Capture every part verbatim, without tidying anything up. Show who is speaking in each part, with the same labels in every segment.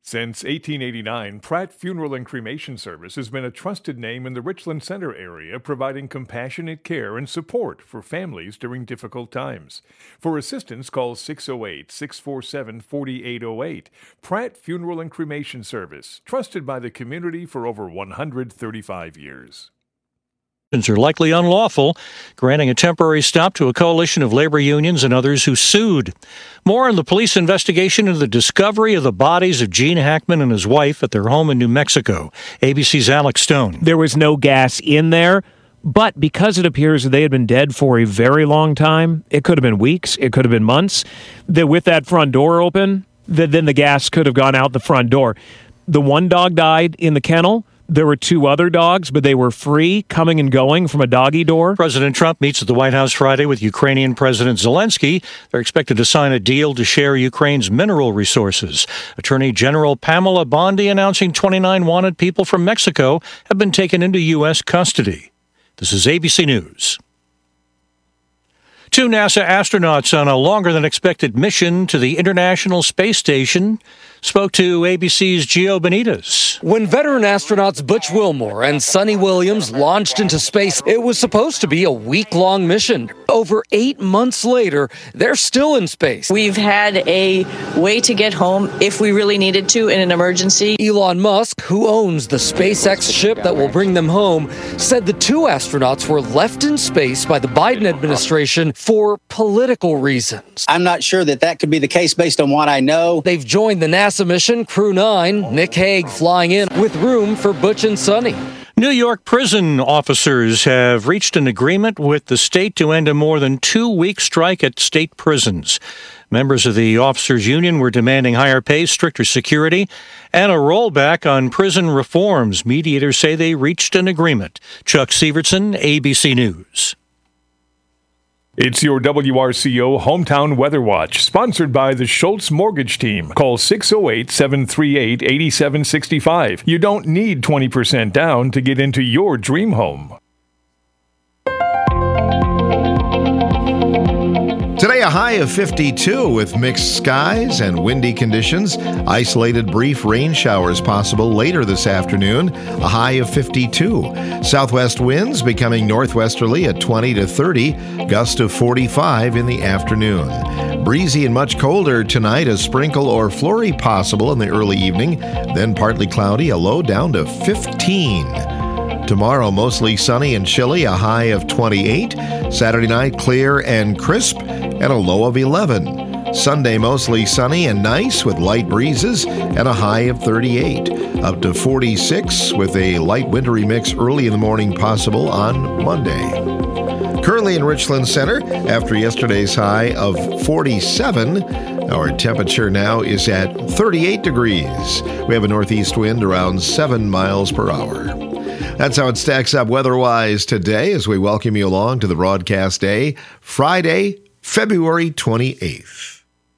Speaker 1: Since eighteen eighty-nine, Pratt Funeral and Cremation Service has been a trusted name in the Richland Center area, providing compassionate care and support for families during difficult times. For assistance, call six oh eight, six four seven, four eight oh eight. Pratt Funeral and Cremation Service, trusted by the community for over one hundred thirty-five years.
Speaker 2: Are likely unlawful, granting a temporary stop to a coalition of labor unions and others who sued. More on the police investigation into the discovery of the bodies of Gene Hackman and his wife at their home in New Mexico. A B C's Alex Stone.
Speaker 3: There was no gas in there, but because it appears that they had been dead for a very long time, it could have been weeks, it could have been months, that with that front door open, that then the gas could have gone out the front door. The one dog died in the kennel. There were two other dogs, but they were free, coming and going from a doggy door.
Speaker 2: President Trump meets at the White House Friday with Ukrainian President Zelensky. They're expected to sign a deal to share Ukraine's mineral resources. Attorney General Pamela Bondi announcing twenty-nine wanted people from Mexico have been taken into U S custody. This is A B C News. Two NASA astronauts on a longer-than-expected mission to the International Space Station spoke to A B C's Gio Benitez.
Speaker 4: When veteran astronauts Butch Wilmore and Sonny Williams launched into space, it was supposed to be a week-long mission. Over eight months later, they're still in space.
Speaker 5: We've had a way to get home if we really needed to in an emergency.
Speaker 4: Elon Musk, who owns the SpaceX ship that will bring them home, said the two astronauts were left in space by the Biden administration for political reasons.
Speaker 6: I'm not sure that that could be the case based on what I know.
Speaker 4: They've joined the NASA mission, Crew nine, Nick Hague flying in with room for Butch and Sonny.
Speaker 2: New York prison officers have reached an agreement with the state to end a more than two-week strike at state prisons. Members of the officers' union were demanding higher pay, stricter security, and a rollback on prison reforms. Mediators say they reached an agreement. Chuck Sievertson, A B C News.
Speaker 1: It's your W R C O Hometown Weather Watch, sponsored by the Schultz Mortgage Team. Call six oh eight, seven three eight, eight seven six five. You don't need twenty percent down to get into your dream home.
Speaker 7: Today, a high of fifty-two with mixed skies and windy conditions. Isolated brief rain showers possible later this afternoon, a high of fifty-two. Southwest winds becoming northwesterly at twenty to thirty, gust of forty-five in the afternoon. Breezy and much colder tonight, a sprinkle or flurry possible in the early evening, then partly cloudy, a low down to fifteen. Tomorrow, mostly sunny and chilly, a high of twenty-eight. Saturday night, clear and crisp, and a low of eleven. Sunday, mostly sunny and nice with light breezes, and a high of thirty-eight. Up to forty-six with a light wintry mix early in the morning possible on Monday. Currently in Richland Center, after yesterday's high of forty-seven, our temperature now is at thirty-eight degrees. We have a northeast wind around seven miles per hour. That's how it stacks up weather-wise today as we welcome you along to the broadcast day, Friday, February twenty-eighth.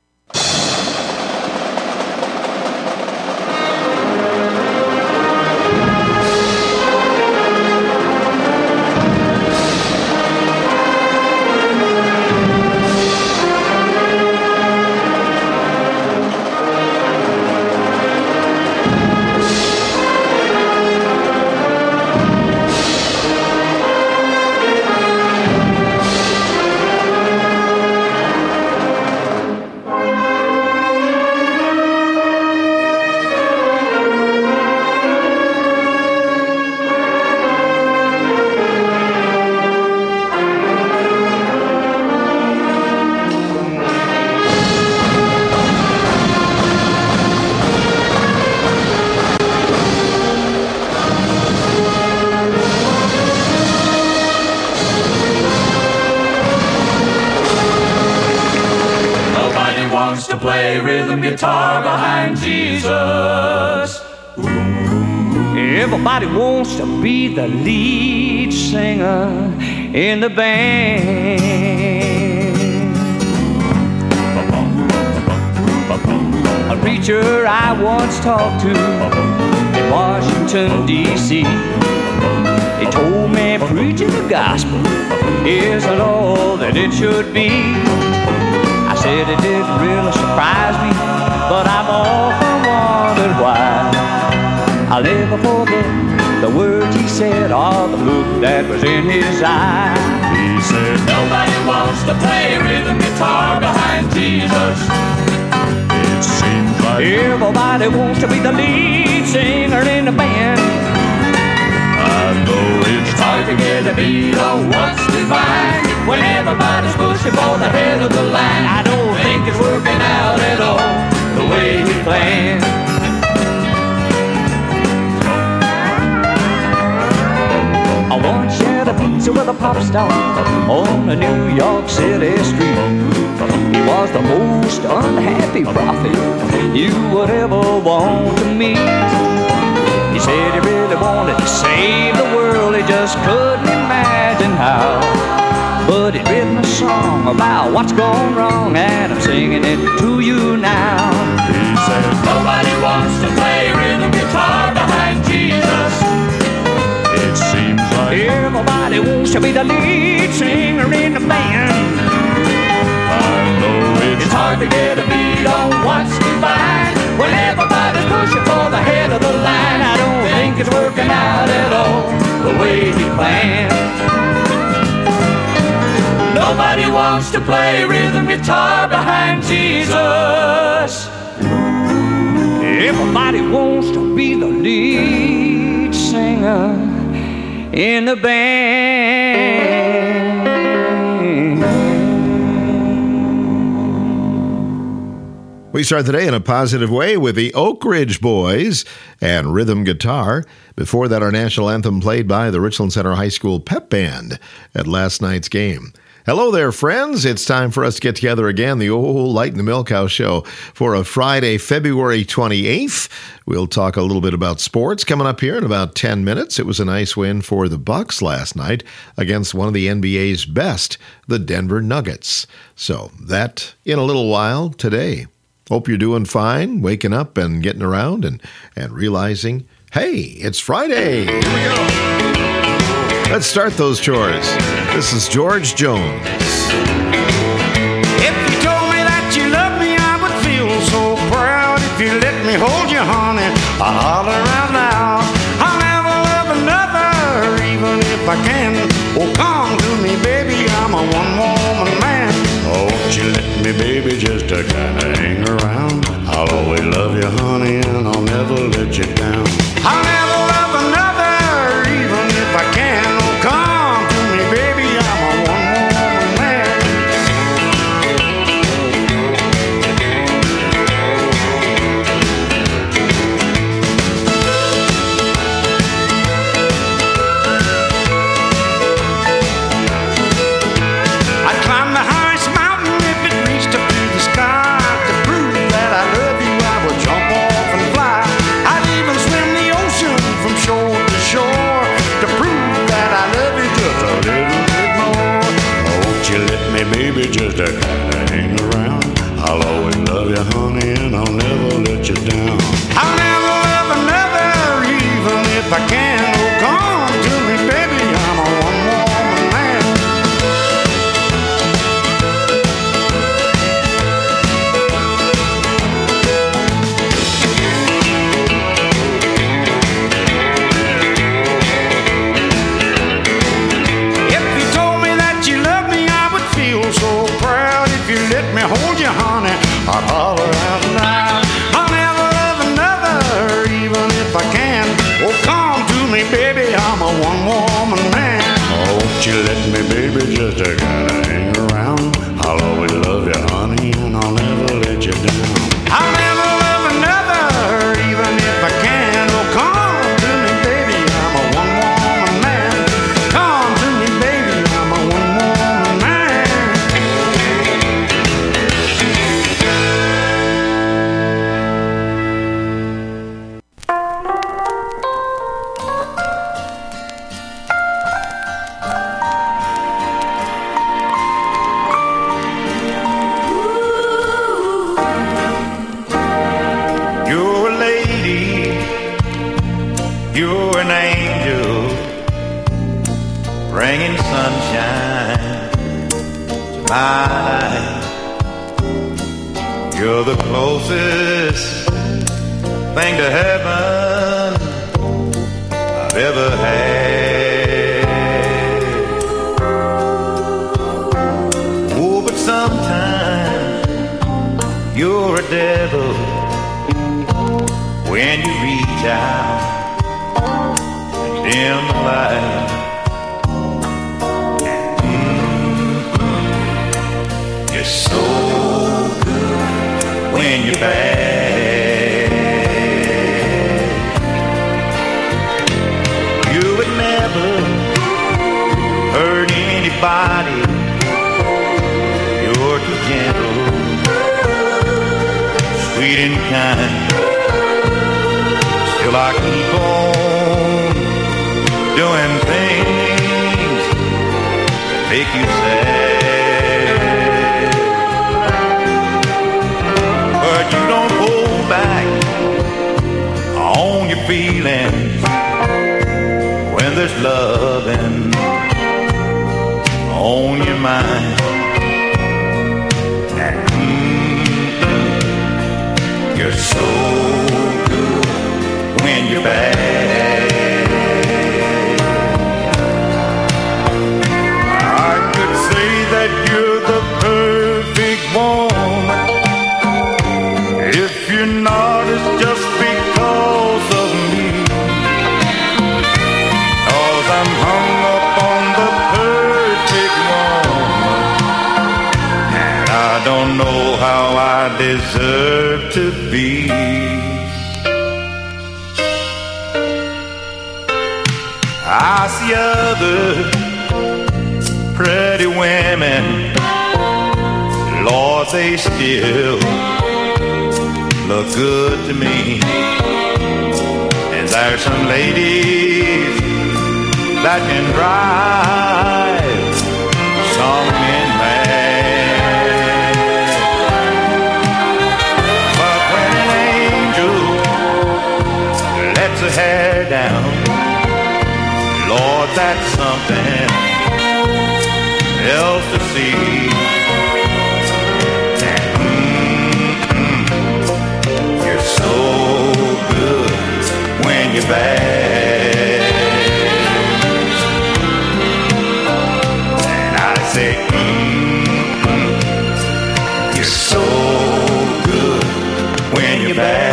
Speaker 8: To play rhythm guitar behind Jesus. Everybody wants to be the lead singer in the band. A preacher I once talked to in Washington, D C He told me preaching the gospel isn't all that it should be. I said it didn't really surprise me, but I've often wondered why. ever forget the words he said or the look that was in his eye.
Speaker 9: He said, nobody wants to play rhythm guitar behind Jesus. It seems like
Speaker 8: everybody wants to be the lead singer in the band.
Speaker 9: I know it's hard to get a beat on what's divine when everybody's pushing for the head of the line.
Speaker 8: I don't think it's working out at all the way he planned. I once shared a pizza with a pop star on a New York City street. He was the most unhappy prophet you would ever want to meet. He said he really wanted to save the world, he just couldn't imagine how. But he'd written a song about what's gone wrong, and I'm singing it to you now.
Speaker 9: He said, nobody wants to play rhythm guitar behind Jesus. It seems like
Speaker 8: everybody wants to be the lead singer in the band.
Speaker 9: I know it's,
Speaker 8: it's hard to get a beat on what's divine when everybody's pushing for the head of the line. I don't think it's working out at all the way he planned.
Speaker 9: Nobody wants to play rhythm guitar behind Jesus.
Speaker 8: Everybody wants to be the lead singer in the band.
Speaker 7: We start the day in a positive way with the Oak Ridge Boys and rhythm guitar. Before that, our national anthem played by the Richland Center High School Pep Band at last night's game. Hello there, friends. It's time for us to get together again, the old Light in the Milk House show for a Friday, February twenty-eighth. We'll talk a little bit about sports coming up here in about ten minutes. It was a nice win for the Bucks last night against one of the N B A's best, the Denver Nuggets. So that in a little while today. Hope you're doing fine, waking up and getting around and, and realizing, hey, it's Friday. Here we go. Let's start those chores. This is George Jones.
Speaker 10: If you told me that you loved me, I would feel so proud. If you let me hold you, honey, I'll holler out loud. I'll never love another, even if I can. Oh, come to me, baby, I'm a one-woman man. Oh, won't you let me, baby, just to kind of hang around. I'll always love you, honey, and I'll never let you down. I'll never love another, even if I can. Oh, come to me, baby, I'm a one-woman man. I'd climb the highest mountain if it reached up to the sky. To prove that I love you, I would jump off and fly. I'd even swim the ocean from shore to shore to prove that I love you just a little bit more. Oh, won't you let me, baby, just to kind of hang around. I'll always love you, honey, and I'll never let you down. I'll never love another, even if I can. Oh, come to me, baby, I'm a one-woman man. If you told me that you loved me, I would feel so proud. If you let me hold you, honey, I'd holler out loud. I'll never love another, even if I can. Oh, come to me, baby, I'm a one-woman man. Oh, won't you let me, baby, just to kind of hang around. I'll always love you, honey, and I'll never let you down. I'll never love another, even if I can. Oh, come to me, baby, I'm a one-woman man. Come to me, baby, I'm a one-woman man. You're a lady, you're an angel, bringing sunshine to my life. You're the closest thing to heaven
Speaker 11: ever had. Oh, but sometimes you're a devil when you reach out and dim the light. Mm-mm. You're so good when you're bad. You would never hurt anybody. You're too gentle, sweet and kind. Still I keep on doing things that make you sad. But you don't hold back on your feelings when there's loving on your mind. Mm-mm. You're so when you're bad. I could say that you're the perfect woman. If you're not, it's just because of me. 'Cause I'm hung up on the perfect woman, and I don't know how I deserve to be. I see other pretty women, Lord, they still look good to me. And there's some ladies that can drive some men mad. But when an angel lets her hair down, Lord, that's something else to see. Mm-mm. You're so good when you're bad. And I say, mm-mm. You're so good when you're bad.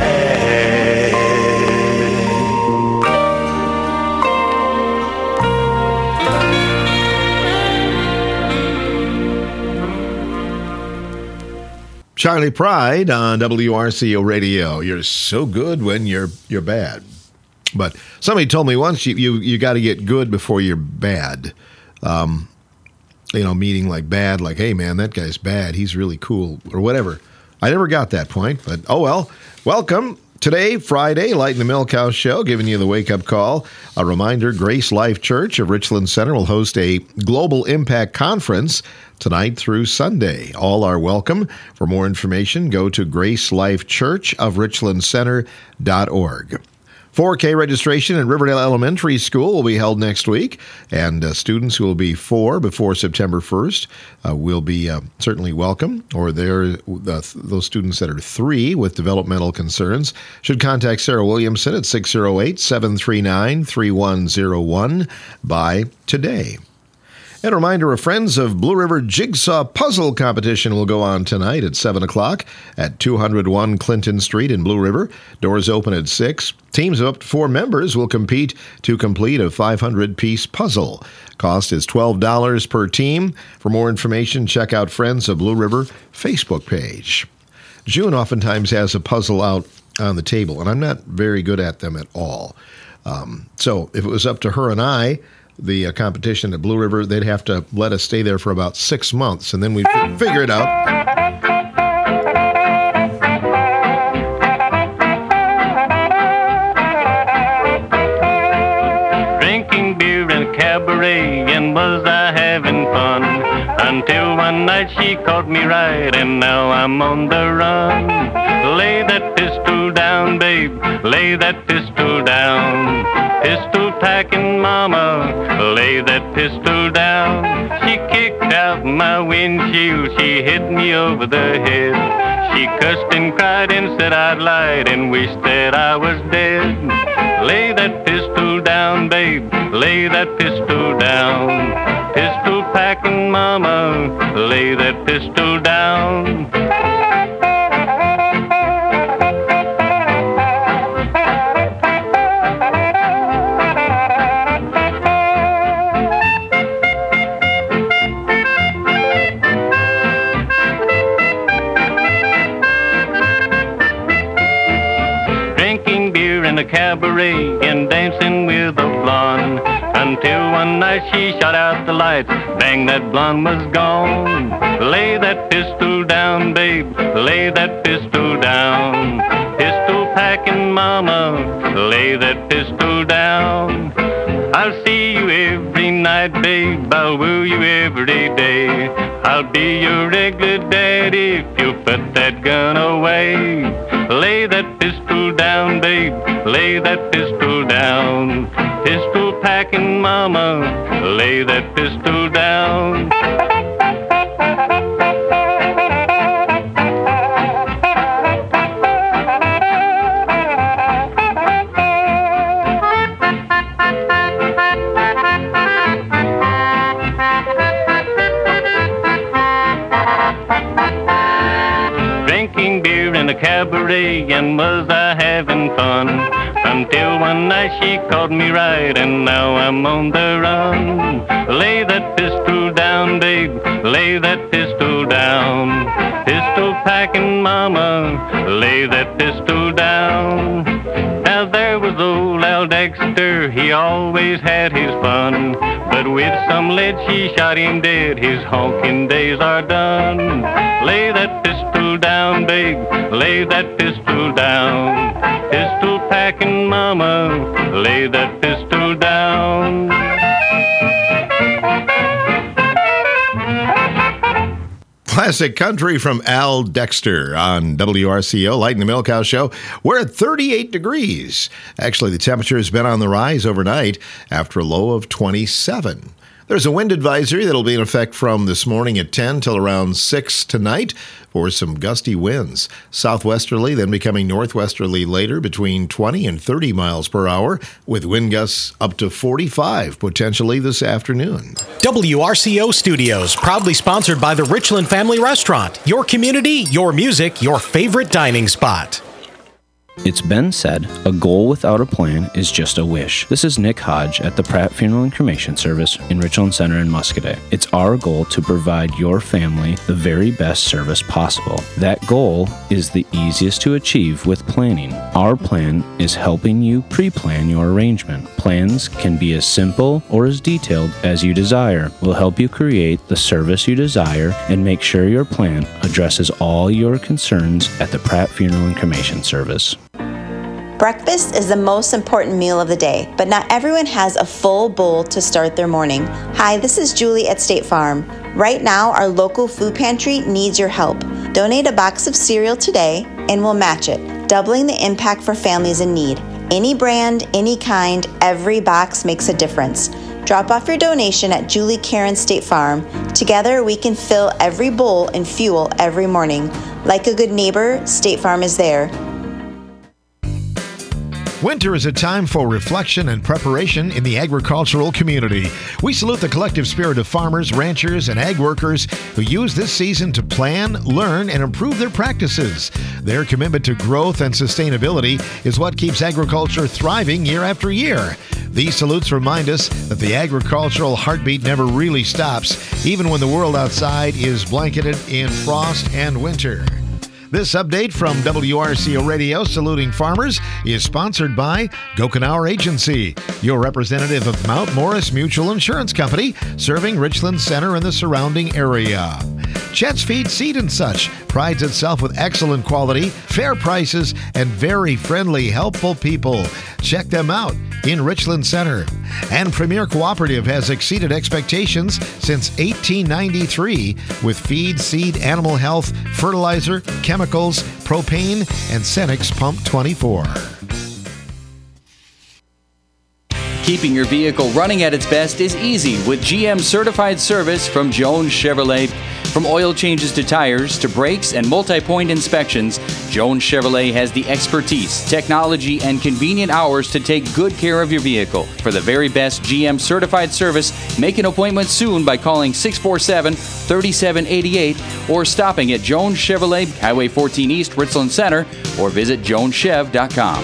Speaker 7: Charlie Pride on W R C O Radio. You're so good when you're you're bad. But somebody told me once you you, you got to get good before you're bad. Um, you know, meaning like bad, like, hey, man, that guy's bad. He's really cool or whatever. I never got that point, but oh well. Welcome. Today, Friday, Light in the Milk House Show, giving you the wake-up call. A reminder, Grace Life Church of Richland Center will host a Global Impact Conference tonight through Sunday. All are welcome. For more information, go to grace life church of richland center dot org. four K registration in Riverdale Elementary School will be held next week, and uh, students who will be four before September first uh, will be uh, certainly welcome, or they're, uh, those students that are three with developmental concerns should contact Sarah Williamson at six oh eight, seven three nine, three one oh one by today. And a reminder, a Friends of Blue River Jigsaw Puzzle Competition will go on tonight at seven o'clock at two oh one Clinton Street in Blue River. Doors open at six. Teams of up to four members will compete to complete a five hundred piece puzzle. Cost is twelve dollars per team. For more information, check out Friends of Blue River Facebook page. June oftentimes has a puzzle out on the table, and I'm not very good at them at all. Um, so if it was up to her and I, the uh, competition at Blue River, they'd have to let us stay there for about six months, and then we'd f- figure it out.
Speaker 12: Drinking beer in a cabaret, and was I having fun? Until one night she caught me right, and now I'm on the run. Lay that pistol down, babe, lay that pistol down. Pistol packing mama, lay that pistol down. She kicked out my windshield, she hit me over the head. She cussed and cried and said I'd lied and wished that I was dead. Lay that pistol down, down, babe, lay that pistol down. Pistol packing mama, lay that pistol down. In a cabaret and dancing with a blonde, until one night she shot out the lights, bang, that blonde was gone. Lay that pistol down, babe, lay that pistol down. Pistol packing mama, lay that pistol down. I'll see you every night, babe, I'll woo you every day. I'll be your regular daddy if you put that gun away. Lay that pistol down, babe, lay that pistol down. Pistol packing mama, lay that pistol down. Drinking beer in a cabaret, and was I having fun, until one night she caught me right, and now I'm on the run. Lay that pistol down, babe, lay that pistol down. Pistol packing mama, lay that pistol down. Now there was old Al Dexter, he always had his fun, but with some lead she shot him dead, his honking days are done. Lay that pistol down, babe, lay that pistol down. Pistol packing mama, lay that pistol down.
Speaker 7: Classic country from Al Dexter on W R C O, Light in the Milk House Show. We're at thirty-eight degrees. Actually, the temperature has been on the rise overnight after a low of twenty-seven. There's a wind advisory that'll be in effect from this morning at ten till around six tonight for some gusty winds. Southwesterly, then becoming northwesterly later between twenty and thirty miles per hour, with wind gusts up to forty-five potentially this afternoon.
Speaker 13: W R C O Studios, proudly sponsored by the Richland Family Restaurant. Your community, your music, your favorite dining spot.
Speaker 14: It's been said, a goal without a plan is just a wish. This is Nick Hodge at the Pratt Funeral and Cremation Service in Richland Center in Muscoda. It's our goal to provide your family the very best service possible. That goal is the easiest to achieve with planning. Our plan is helping you pre-plan your arrangement. Plans can be as simple or as detailed as you desire. We'll help you create the service you desire and make sure your plan addresses all your concerns at the Pratt Funeral and Cremation Service.
Speaker 15: Breakfast is the most important meal of the day, but not everyone has a full bowl to start their morning. Hi, this is Julie at State Farm. Right now, our local food pantry needs your help. Donate a box of cereal today and we'll match it, doubling the impact for families in need. Any brand, any kind, every box makes a difference. Drop off your donation at Julie Karen State Farm. Together, we can fill every bowl and fuel every morning. Like a good neighbor, State Farm is there.
Speaker 7: Winter is a time for reflection and preparation in the agricultural community. We salute the collective spirit of farmers, ranchers, and ag workers who use this season to plan, learn, and improve their practices. Their commitment to growth and sustainability is what keeps agriculture thriving year after year. These salutes remind us that the agricultural heartbeat never really stops, even when the world outside is blanketed in frost and winter. This update from W R C O Radio Saluting Farmers is sponsored by Gokenauer Agency, your representative of Mount Morris Mutual Insurance Company, serving Richland Center and the surrounding area. Chet's Feed Seed and Such prides itself with excellent quality, fair prices, and very friendly, helpful people. Check them out in Richland Center. And Premier Cooperative has exceeded expectations since eighteen ninety-three with feed, seed, animal health, fertilizer, chemicals, propane, and Cenex Pump twenty-four.
Speaker 16: Keeping your vehicle running at its best is easy with G M certified service from Jones Chevrolet. From oil changes to tires to brakes and multi-point inspections, Jones Chevrolet has the expertise, technology, and convenient hours to take good care of your vehicle. For the very best G M certified service, make an appointment soon by calling six four seven, three seven eight eight or stopping at Jones Chevrolet, Highway fourteen East, Richland Center, or visit jones chev dot com.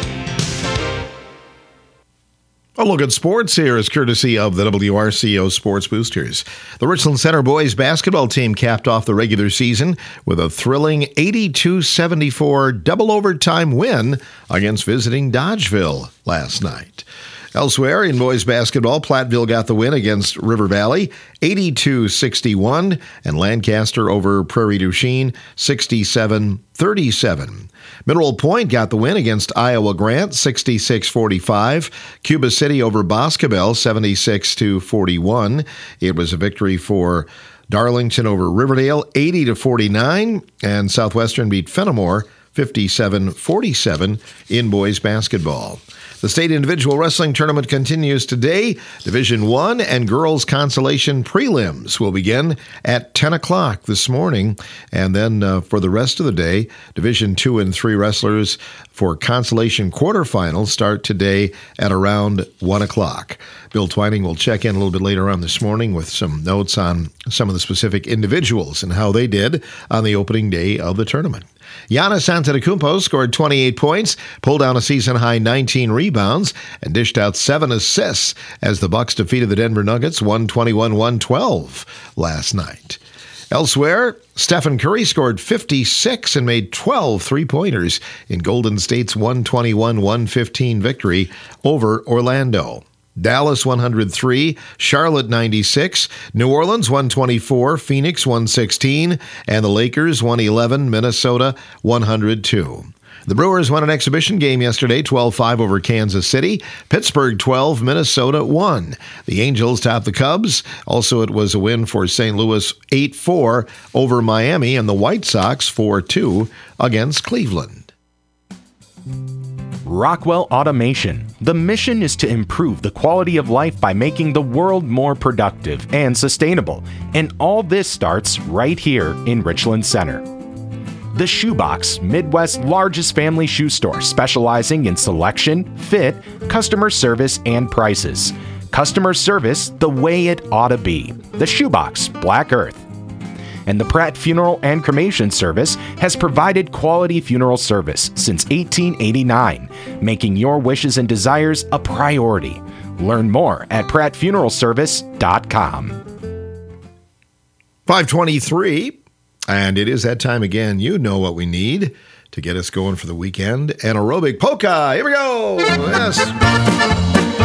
Speaker 7: A look at sports here is courtesy of the W R C O Sports Boosters. The Richland Center boys basketball team capped off the regular season with a thrilling eighty-two seventy-four double overtime win against visiting Dodgeville last night. Elsewhere in boys basketball, Platteville got the win against River Valley, eighty-two sixty-one, and Lancaster over Prairie du Chien, sixty-seven thirty-seven. Mineral Point got the win against Iowa Grant, sixty-six forty-five. Cuba City over Boscobel, seventy-six to forty-one. It was a victory for Darlington over Riverdale, eighty to forty-nine, and Southwestern beat Fenimore, fifty-seven forty-seven in boys basketball. The state individual wrestling tournament continues today. Division one and girls consolation prelims will begin at ten o'clock this morning. And then uh, for the rest of the day, Division two and three wrestlers for consolation quarterfinals start today at around one o'clock. Bill Twining will check in a little bit later on this morning with some notes on some of the specific individuals and how they did on the opening day of the tournament. Giannis Antetokounmpo scored twenty-eight points, pulled down a season-high nineteen rebounds, and dished out seven assists as the Bucks defeated the Denver Nuggets one twenty-one to one twelve last night. Elsewhere, Stephen Curry scored fifty-six and made twelve three-pointers in Golden State's one twenty-one to one fifteen victory over Orlando. Dallas one hundred three, Charlotte ninety-six, New Orleans one twenty-four, Phoenix one sixteen, and the Lakers one eleven, Minnesota one hundred two. The Brewers won an exhibition game yesterday, twelve five over Kansas City. Pittsburgh twelve, Minnesota one. The Angels topped the Cubs. Also, it was a win for Saint Louis eight four over Miami, and the White Sox four two against Cleveland.
Speaker 17: Rockwell Automation. The mission is to improve the quality of life by making the world more productive and sustainable. And all this starts right here in Richland Center. The Shoebox, Midwest's largest family shoe store, specializing in selection, fit, customer service, and prices. Customer service the way it ought to be. The Shoebox, Black Earth. And the Pratt Funeral and Cremation Service has provided quality funeral service since eighteen eighty-nine, making your wishes and desires a priority. Learn more at pratt funeral service dot com.
Speaker 7: five twenty-three, and it is that time again. You know what we need to get us going for the weekend. An aerobic polka. Here we go. Yes.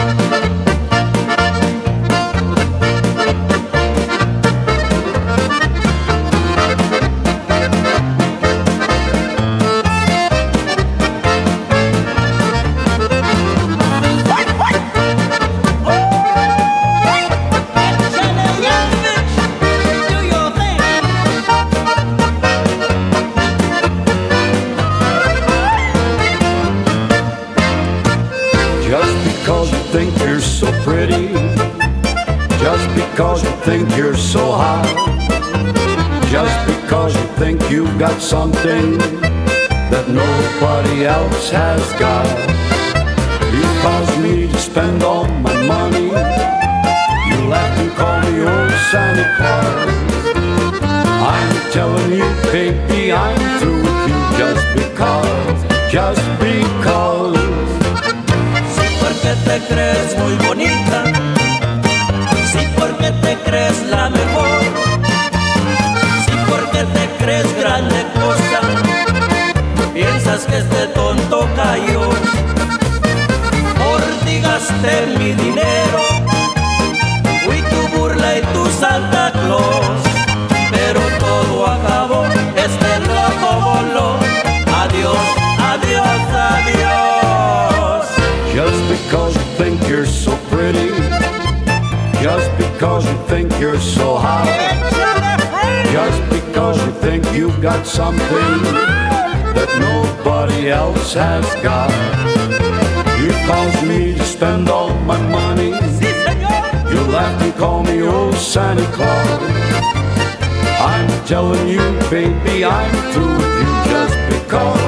Speaker 9: Because you think you're so hot, just because you think you've got something that nobody else has got. You cause me to spend all my money. You laugh and call me old Santa Claus. I'm telling you, baby, I'm through with you just because, just because.
Speaker 18: Sí, porque te crees muy bonita. Sí, porque te crees la mejor. Sí, porque te crees grande cosa. Piensas que este tonto cayó. Por ti gasté mi dinero. Fui tu burla y tu Santa Claus. Pero todo acabó, este loco voló. Adiós, adiós, adiós.
Speaker 9: Just because you think you're so pretty, just because you think you're so hot, just because you think you've got something that nobody else has got. You cause me to spend all my money. You laugh and call me old Santa Claus. I'm telling you, baby, I'm through with you just because,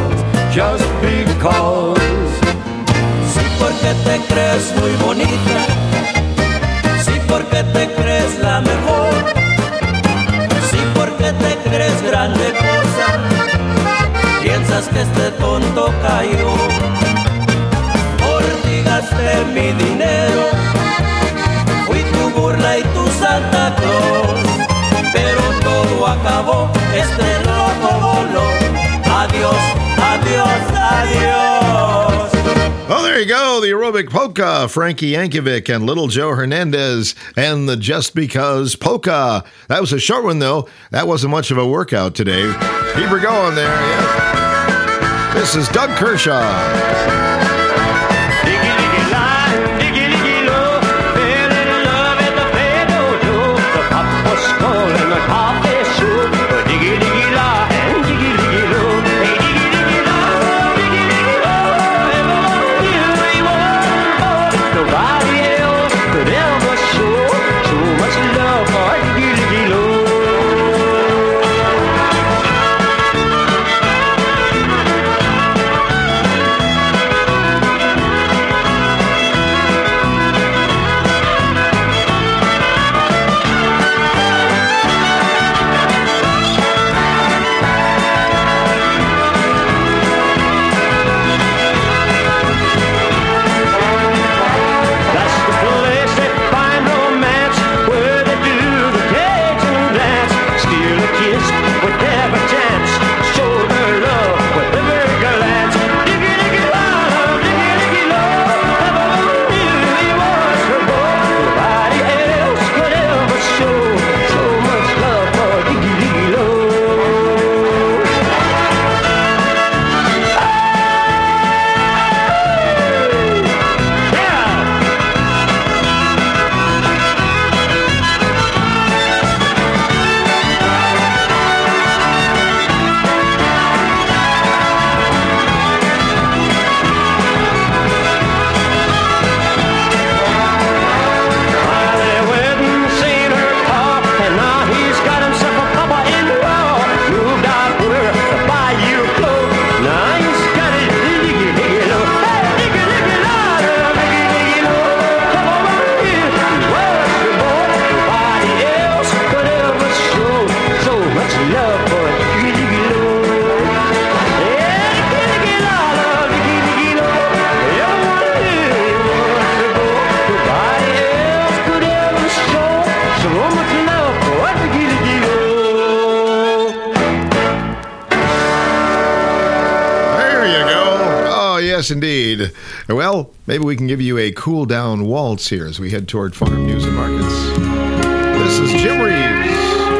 Speaker 9: just because.
Speaker 18: Sí, porque te crees muy bonita. Sí, porque te crees la mejor. Sí, porque te crees grande cosa. Piensas que este tonto cayó. Por ti gasté mi dinero. Fui tu burla y tu Santa Claus. Pero todo acabó, este loco voló. Adiós, adiós, adiós.
Speaker 7: Well, there you go. The aerobic polka, Frankie Yankovic and Little Joe Hernandez and the Just Because polka. That was a short one, though. That wasn't much of a workout today. Keep her going there. Yeah. This is Doug Kershaw. Yes, indeed. Well, maybe we can give you a cool down waltz here as we head toward Farm News and Markets. This is Jim Reeves.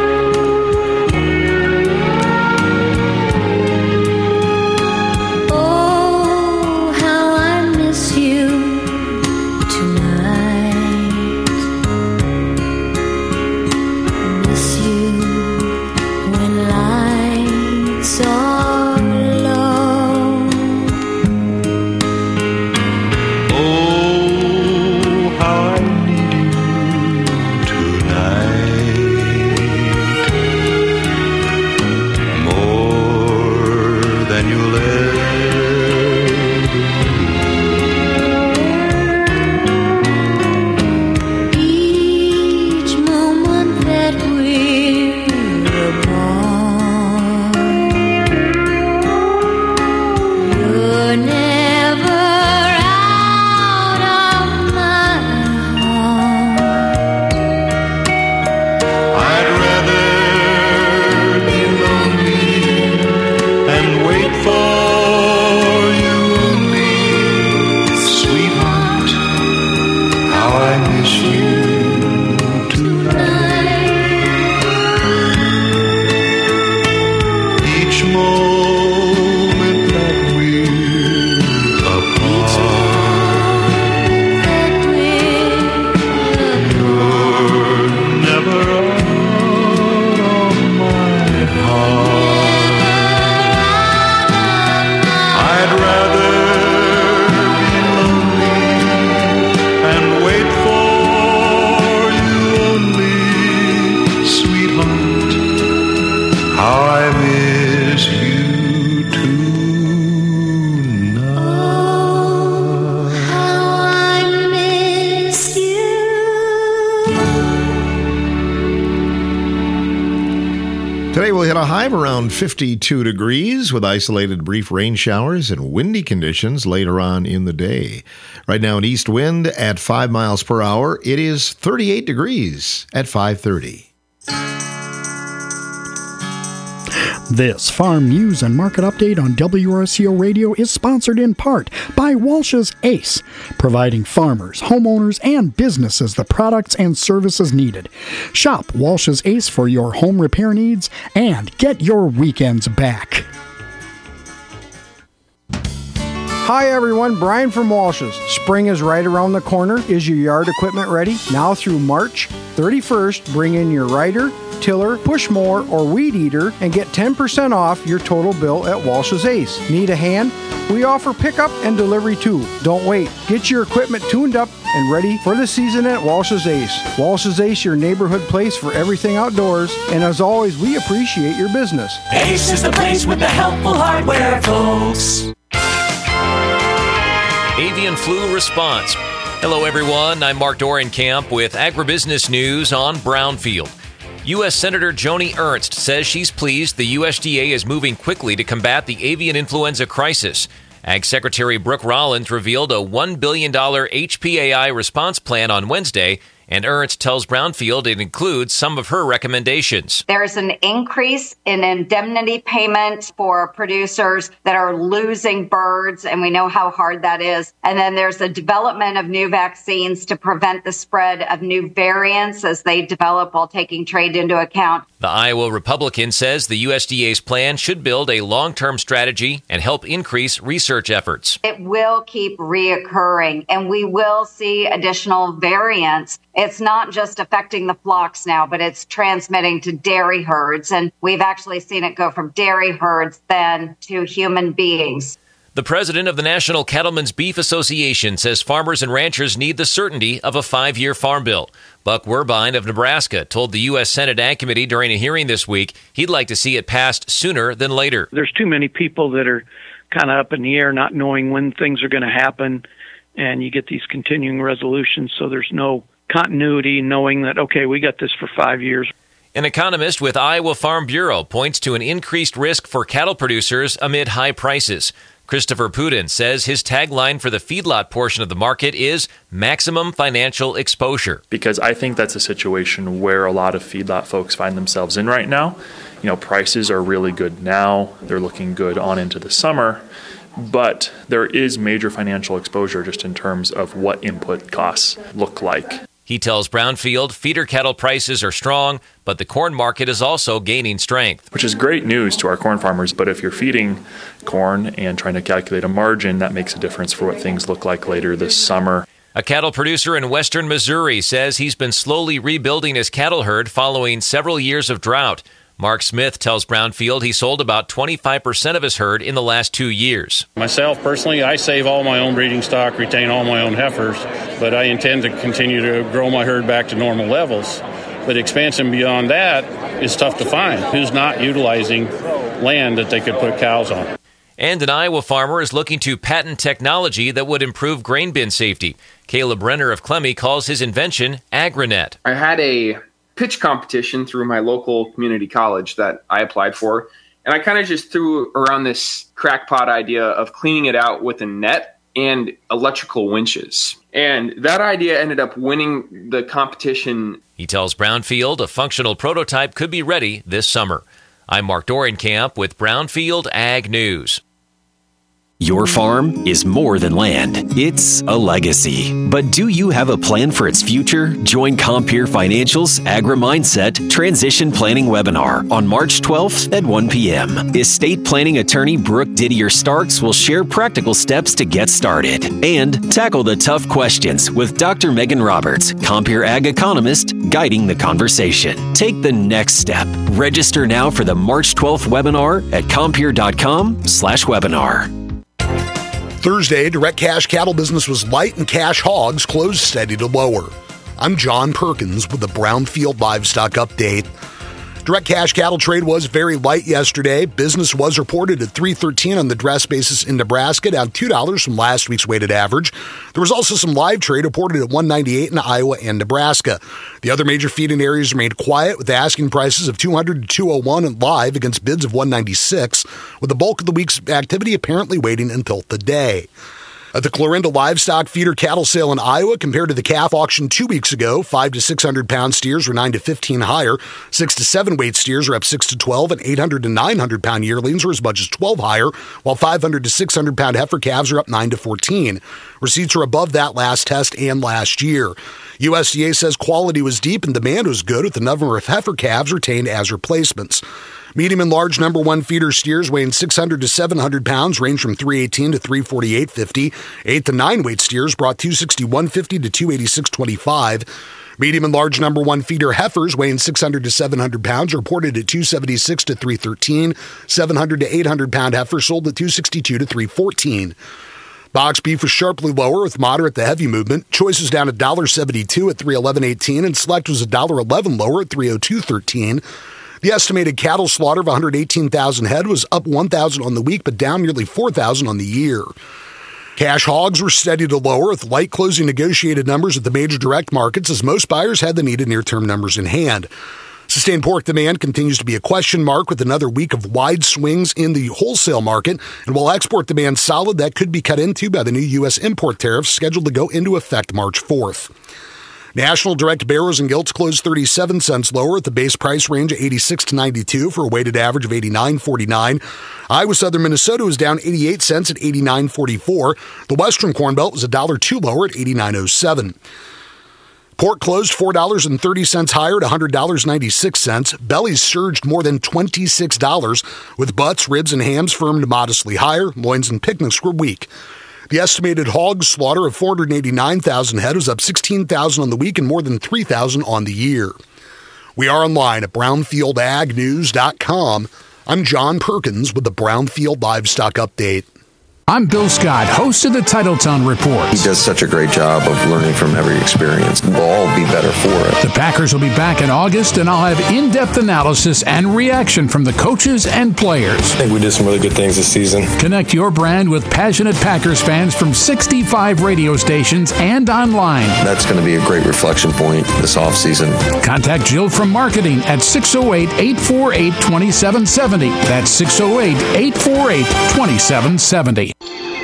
Speaker 19: Oh, how I miss you tonight. Miss you when lights are
Speaker 7: will hit a high of around fifty-two degrees with isolated brief rain showers and windy conditions later on in the day. Right now, an east wind at five miles per hour. It is thirty-eight degrees at five thirty.
Speaker 20: This Farm News and Market Update on W R C O Radio is sponsored in part by Walsh's Ace, providing farmers, homeowners, and businesses the products and services needed. Shop Walsh's Ace for your home repair needs and get your weekends back.
Speaker 21: Hi everyone, Brian from Walsh's. Spring is right around the corner. Is your yard equipment ready? Now through March thirty-first, bring in your rider, tiller, push mower, or weed eater and get ten percent off your total bill at Walsh's Ace. Need a hand? We offer pickup and delivery too. Don't wait. Get your equipment tuned up and ready for the season at Walsh's Ace. Walsh's Ace, your neighborhood place for everything outdoors. And as always, we appreciate your business.
Speaker 18: Ace is the place with the helpful hardware, folks.
Speaker 22: Avian flu response. Hello, everyone. I'm Mark Dorenkamp with Agribusiness News on Brownfield. U S Senator Joni Ernst says she's pleased the U S D A is moving quickly to combat the avian influenza crisis. Ag Secretary Brooke Rollins revealed a one billion dollars H P A I response plan on Wednesday, and Ernst tells Brownfield it includes some of her recommendations.
Speaker 23: There's an increase in indemnity payment for producers that are losing birds, and we know how hard that is. And then there's a development of new vaccines to prevent the spread of new variants as they develop while taking trade into account.
Speaker 22: The Iowa Republican says the U S D A's plan should build a long-term strategy and help increase research efforts.
Speaker 23: It will keep reoccurring, and we will see additional variants. It's not just affecting the flocks now, but it's transmitting to dairy herds, and we've actually seen it go from dairy herds then to human beings.
Speaker 22: The president of the National Cattlemen's Beef Association says farmers and ranchers need the certainty of a five-year farm bill. Buck Werbine of Nebraska told the U S Senate Ag Committee during a hearing this week he'd like to see it passed sooner than later.
Speaker 24: There's too many people that are kind of up in the air, not knowing when things are going to happen, and you get these continuing resolutions, so there's no continuity, knowing that, okay, we got this for five years.
Speaker 22: An economist with Iowa Farm Bureau points to an increased risk for cattle producers amid high prices. Christopher Pudin says his tagline for the feedlot portion of the market is maximum financial exposure.
Speaker 25: Because I think that's a situation where a lot of feedlot folks find themselves in right now. You know, prices are really good now. They're looking good on into the summer. But there is major financial exposure just in terms of what input costs look like.
Speaker 22: He tells Brownfield feeder cattle prices are strong, but the corn market is also gaining strength.
Speaker 25: Which is great news to our corn farmers, but if you're feeding corn and trying to calculate a margin, that makes a difference for what things look like later this summer.
Speaker 22: A cattle producer in western Missouri says he's been slowly rebuilding his cattle herd following several years of drought. Mark Smith tells Brownfield he sold about twenty-five percent of his herd in the last two years.
Speaker 26: Myself, personally, I save all my own breeding stock, retain all my own heifers, but I intend to continue to grow my herd back to normal levels. But expansion beyond that is tough to find. Who's not utilizing land that they could put cows on?
Speaker 22: And an Iowa farmer is looking to patent technology that would improve grain bin safety. Caleb Renner of Clemmy calls his invention AgriNet.
Speaker 27: I had a pitch competition through my local community college that I applied for, and I kind of just threw around this crackpot idea of cleaning it out with a net and electrical winches. And that idea ended up winning the competition.
Speaker 22: He tells Brownfield a functional prototype could be ready this summer. I'm Mark Dorenkamp with Brownfield Ag News.
Speaker 28: Your farm is more than land. It's a legacy. But do you have a plan for its future? Join Compeer Financial's Agri-Mindset Transition Planning Webinar on March twelfth at one p.m. Estate planning attorney Brooke Didier Starks will share practical steps to get started and tackle the tough questions with Doctor Megan Roberts, Compeer Ag economist, guiding the conversation. Take the next step. Register now for the March twelfth webinar at compeer.com slash webinar.
Speaker 29: Thursday, direct cash cattle business was light and cash hogs closed steady to lower. I'm John Perkins with the Brownfield Livestock Update. Direct cash cattle trade was very light yesterday. Business was reported at three thirteen on the dress basis in Nebraska, down two dollars from last week's weighted average. There was also some live trade reported at one ninety-eight in Iowa and Nebraska. The other major feeding areas remained quiet, with asking prices of two hundred to two oh one and live against bids of one ninety-six, with the bulk of the week's activity apparently waiting until today. At the Clarinda Livestock Feeder Cattle Sale in Iowa, compared to the calf auction two weeks ago, five to six hundred pound steers were nine to fifteen higher, six to seven weight steers are up six to twelve, and eight hundred to nine hundred pound yearlings are as much as twelve higher, while five hundred to six hundred pound heifer calves are up nine to fourteen. Receipts are above that last test and last year. U S D A says quality was deep and demand was good, with the number of heifer calves retained as replacements. Medium and large number one feeder steers weighing six hundred to seven hundred pounds range from three eighteen to three forty-eight fifty. eight to nine weight steers brought two sixty-one fifty to two eighty-six twenty-five. Medium and large number one feeder heifers weighing six hundred to seven hundred pounds reported at two seventy-six to three thirteen. seven hundred to eight hundred pound heifers sold at two sixty-two to three fourteen. Box beef was sharply lower with moderate to heavy movement. Choice was down one dollar seventy-two at three eleven eighteen, and select was one dollar eleven lower at three oh two thirteen. The estimated cattle slaughter of one hundred eighteen thousand head was up one thousand on the week, but down nearly four thousand on the year. Cash hogs were steady to lower, with light closing negotiated numbers at the major direct markets, as most buyers had the needed near-term numbers in hand. Sustained pork demand continues to be a question mark, with another week of wide swings in the wholesale market. And while export demand solid, that could be cut into by the new U S import tariffs scheduled to go into effect March fourth. National direct barrows and gilts closed thirty-seven cents lower at the base price range of eighty-six to ninety-two for a weighted average of eighty-nine forty-nine. Iowa Southern Minnesota was down eighty-eight cents at eighty-nine forty-four. The Western Corn Belt was one dollar two lower at eighty-nine oh seven. Pork closed four dollars and thirty cents higher at one hundred dollars and ninety-six cents. Bellies surged more than twenty-six dollars, with butts, ribs, and hams firmed modestly higher. Loins and picnics were weak. The estimated hog slaughter of four hundred eighty-nine thousand head was up sixteen thousand on the week and more than three thousand on the year. We are online at brownfield ag news dot com. I'm John Perkins with the Brownfield Livestock Update.
Speaker 1: I'm Bill Scott, host of the Titletown Report.
Speaker 2: He does such a great job of learning from every experience. We'll all be better for it.
Speaker 1: The Packers will be back in August, and I'll have in-depth analysis and reaction from the coaches and players.
Speaker 2: I think we did some really good things this season.
Speaker 1: Connect your brand with passionate Packers fans from sixty-five radio stations and online.
Speaker 2: That's going to be a great reflection point this offseason.
Speaker 1: Contact Jill from marketing at six oh eight, eight four eight, two seven seven oh. That's six oh eight, eight four eight, two seven seven oh.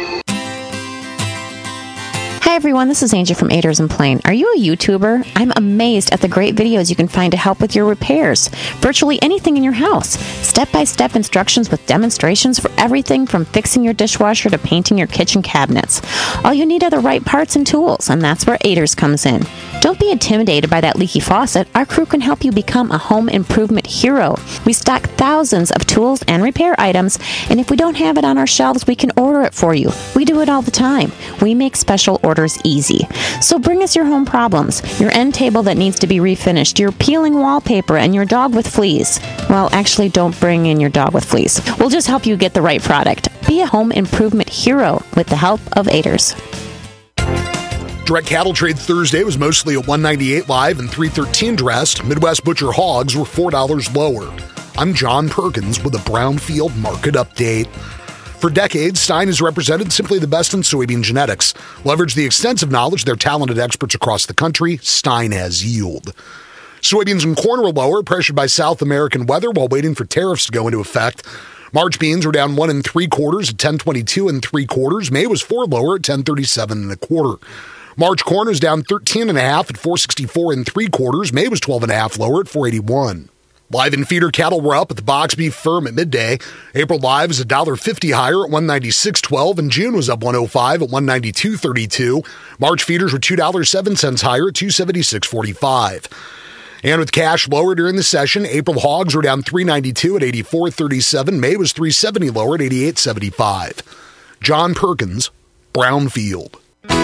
Speaker 3: Hi everyone, this is Angie from Aders and Plain. Are you a YouTuber? I'm amazed at the great videos you can find to help with your repairs. Virtually anything in your house. Step-by-step instructions with demonstrations for everything from fixing your dishwasher to painting your kitchen cabinets. All you need are the right parts and tools, and that's where Aders comes in. Don't be intimidated by that leaky faucet. Our crew can help you become a home improvement hero. We stock thousands of tools and repair items, and if we don't have it on our shelves, we can order it for you. We do it all the time. We make special orders easy. So bring us your home problems, your end table that needs to be refinished, your peeling wallpaper, and your dog with fleas. Well, actually, don't bring in your dog with fleas. We'll just help you get the right product. Be a home improvement hero with the help of Aders.
Speaker 29: Direct cattle trade Thursday was mostly at one ninety-eight live and three thirteen dressed. Midwest butcher hogs were four dollars lower. I'm John Perkins with a Brownfield Market Update. For decades, Stein has represented simply the best in soybean genetics. Leverage the extensive knowledge of their talented experts across the country, Stein has yield. Soybeans and corn were lower, pressured by South American weather while waiting for tariffs to go into effect. March beans were down one and three quarters at ten twenty-two and three quarters. May was four lower at ten thirty-seven and a quarter. March corn was down thirteen and a half at four sixty-four and three quarters. May was twelve and a half lower at four eighty-one. Live and feeder cattle were up at the box beef firm at midday. April live is one dollar fifty higher at one ninety-six twelve, and June was up one oh five at one ninety-two thirty-two. March feeders were two dollars and seven cents higher at two seventy-six forty-five. And with cash lower during the session, April hogs were down three ninety-two at eighty-four thirty-seven. May was three seventy lower at eighty-eight seventy-five. John Perkins, Brownfield.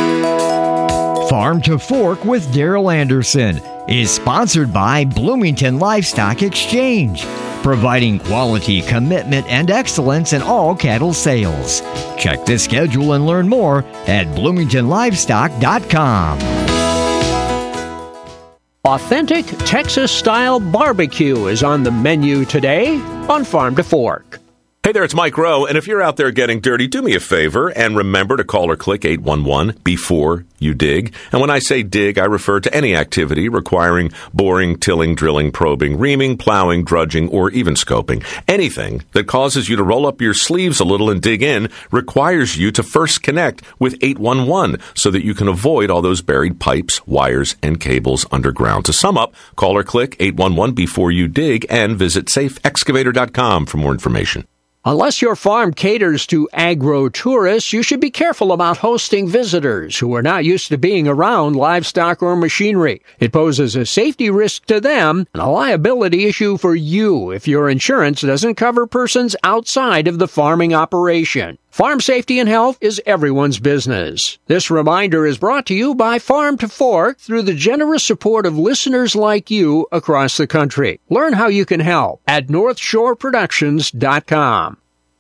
Speaker 4: Farm to Fork with Daryl Anderson is sponsored by Bloomington Livestock Exchange, providing quality, commitment, and excellence in all cattle sales. Check the schedule and learn more at bloomington livestock dot com.
Speaker 5: Authentic Texas-style barbecue is on the menu today on Farm to Fork.
Speaker 6: Hey there, it's Mike Rowe, and if you're out there getting dirty, do me a favor and remember to call or click eight one one before you dig. And when I say dig, I refer to any activity requiring boring, tilling, drilling, probing, reaming, plowing, drudging, or even scoping. Anything that causes you to roll up your sleeves a little and dig in requires you to first connect with eight one one so that you can avoid all those buried pipes, wires, and cables underground. To sum up, call or click eight one one before you dig and visit safe excavator dot com for more information.
Speaker 5: Unless your farm caters to agro-tourists, you should be careful about hosting visitors who are not used to being around livestock or machinery. It poses a safety risk to them and a liability issue for you if your insurance doesn't cover persons outside of the farming operation. Farm safety and health is everyone's business. This reminder is brought to you by Farm to Fork through the generous support of listeners like you across the country. Learn how you can help at north shore productions dot com.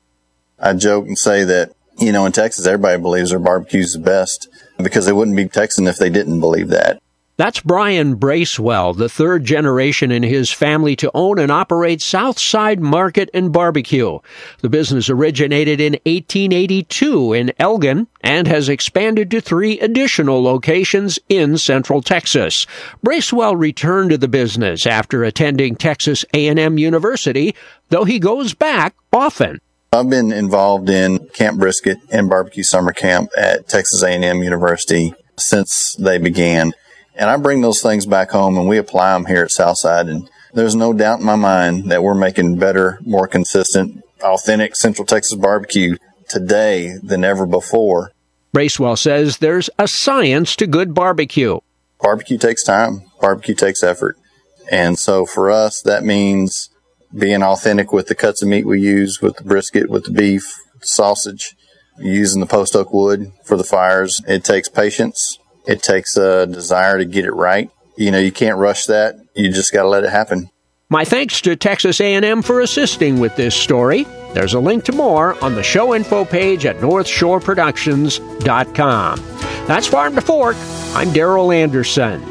Speaker 8: I joke and say that, you know, in Texas, everybody believes their barbecue's the best because they wouldn't be Texan if they didn't believe that.
Speaker 5: That's Brian Bracewell, the third generation in his family to own and operate Southside Market and Barbecue. The business originated in eighteen eighty-two in Elgin and has expanded to three additional locations in Central Texas. Bracewell returned to the business after attending Texas A and M University, though he goes back often.
Speaker 8: I've been involved in Camp Brisket and Barbecue Summer Camp at Texas A and M University since they began. And I bring those things back home and we apply them here at Southside. And there's no doubt in my mind that we're making better, more consistent, authentic Central Texas barbecue today than ever before.
Speaker 5: Bracewell says there's a science to good barbecue.
Speaker 8: Barbecue takes time. Barbecue takes effort. And so for us, that means being authentic with the cuts of meat we use, with the brisket, with the beef, sausage, using the post oak wood for the fires. It takes patience. It takes a desire to get it right. You know, you can't rush that. You just got to let it happen.
Speaker 5: My thanks to Texas A and M for assisting with this story. There's a link to more on the show info page at north shore productions dot com. That's Farm to Fork. I'm Darrell Anderson.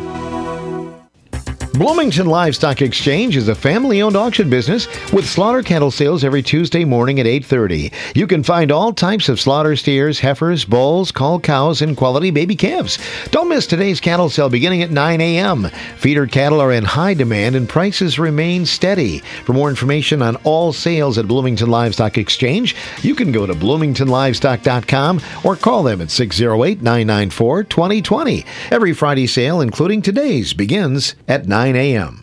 Speaker 7: Bloomington Livestock Exchange is a family-owned auction business with slaughter cattle sales every Tuesday morning at eight thirty. You can find all types of slaughter steers, heifers, bulls, cull cows, and quality baby calves. Don't miss today's cattle sale beginning at nine a.m. Feeder cattle are in high demand and prices remain steady. For more information on all sales at Bloomington Livestock Exchange, you can go to bloomington livestock dot com or call them at six oh eight, nine nine four, two oh two oh. Every Friday sale, including today's, begins at nine a.m.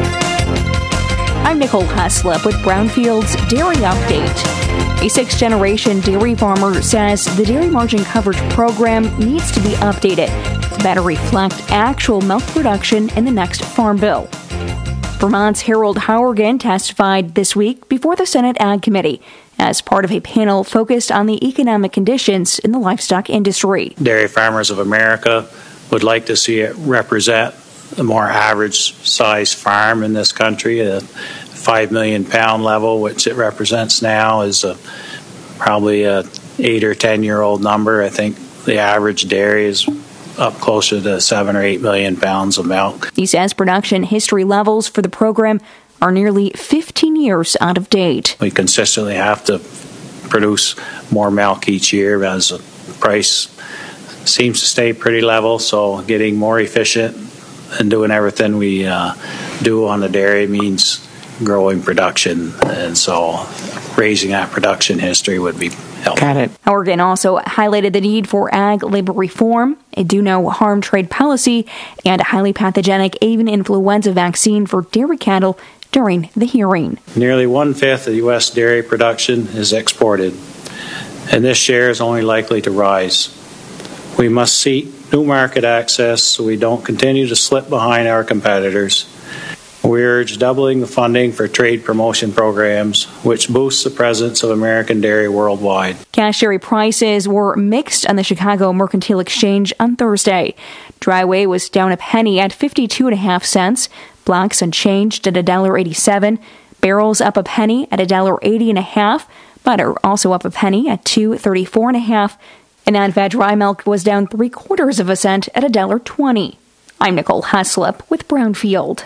Speaker 10: I'm Nicole Heslop with Brownfield's Dairy Update. A sixth-generation dairy farmer says the dairy margin coverage program needs to be updated to better reflect actual milk production in the next farm bill. Vermont's Harold Howergan testified this week before the Senate Ag Committee as part of a panel focused on the economic conditions in the livestock industry.
Speaker 11: Dairy Farmers of America would like to see it represent a more average size farm in this country. A five million pound level, which it represents now, is a, probably a eight or ten year old number. I think the average dairy is up closer to seven or eight million pounds of milk.
Speaker 10: He says production history levels for the program are nearly fifteen years out of date.
Speaker 11: We consistently have to produce more milk each year as the price seems to stay pretty level, so getting more efficient and doing everything we uh, do on the dairy means growing production, and so raising that production history would be helpful.
Speaker 10: Got it. Howergan also highlighted the need for ag labor reform, a do no harm trade policy, and a highly pathogenic avian influenza vaccine for dairy cattle during the hearing.
Speaker 11: Nearly one-fifth of U S dairy production is exported, and this share is only likely to rise. We must seek new market access so we don't continue to slip behind our competitors. We urge doubling the funding for trade promotion programs, which boosts the presence of American dairy worldwide.
Speaker 10: Cash dairy prices were mixed on the Chicago Mercantile Exchange on Thursday. Dry whey was down a penny at fifty-two and a half cents. Blocks unchanged at one dollar eighty-seven. Barrels up a penny at one dollar eighty and a half. Butter also up a penny at two thirty-four and a half. And non-fat dry milk was down three quarters of a cent at one dollar twenty. I'm Nicole Haslip with Brownfield.